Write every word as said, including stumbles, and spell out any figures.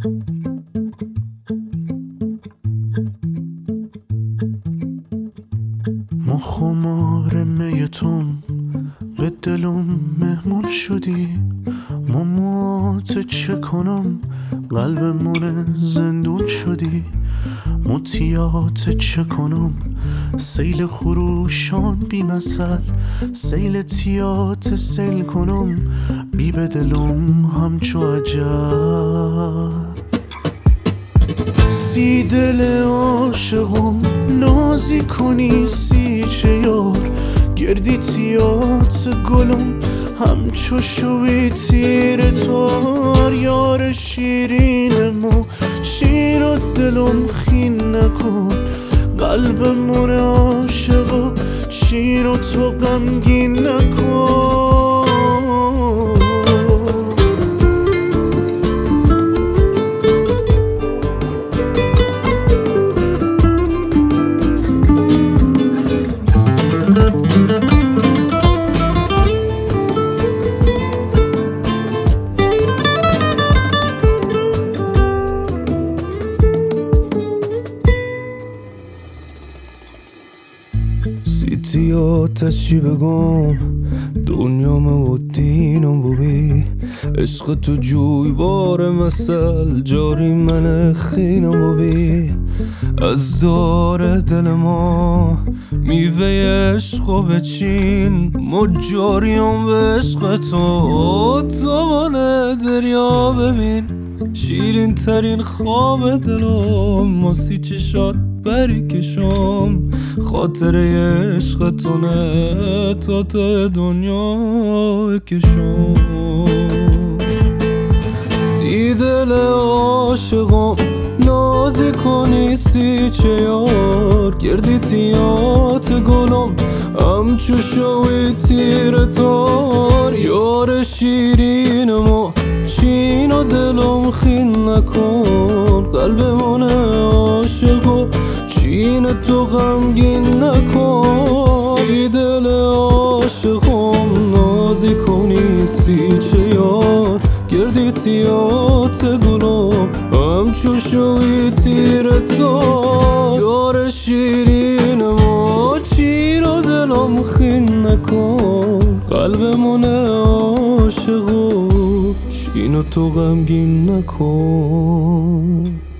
ما خمار میتم به دلم مهمون شدی، ما موات چه کنم قلبمون زندون شدی، موتیات چه کنم سیل خروشان بی مثل، سیل تیات سیل کنم بی به دلم همچو عجب. سی دل عاشقم نازی کنی سی چه یار، گردی تیات گلم همچو شوی تیر تار، یار شیرینمو شیر و دلم خین نکن، قلبمون عاشقو شیر و تو غمگین نکن. سیتیاتش چی بگم دنیام و دینم بوی، عشق تو جوی بار مثل جاری من خینم بوی، از دار دل ما میوه عشق و بچین، مجاریم به عشق تو تابان دریا ببین، شیرین ترین خواب دلم ماسی چشات بری کشم، خاطر عشق تو نه تا ته دنیا کشم. سی دل عاشقم نازی کنی سی چه یار، گردی تیات گلم همچو شوی تیر تار، یار شیرینمو چین و دلم خین نکن، قلبمون عاشقو چین تو غمگین نکن. سی دل عاشقم نازی کنی سی چه یار، گردی تیات گلم همچو شوی تیر تار، یار شیرینمو چین و دلم خین نکن، قلبمون عاشقو چین تو غمگین نکن.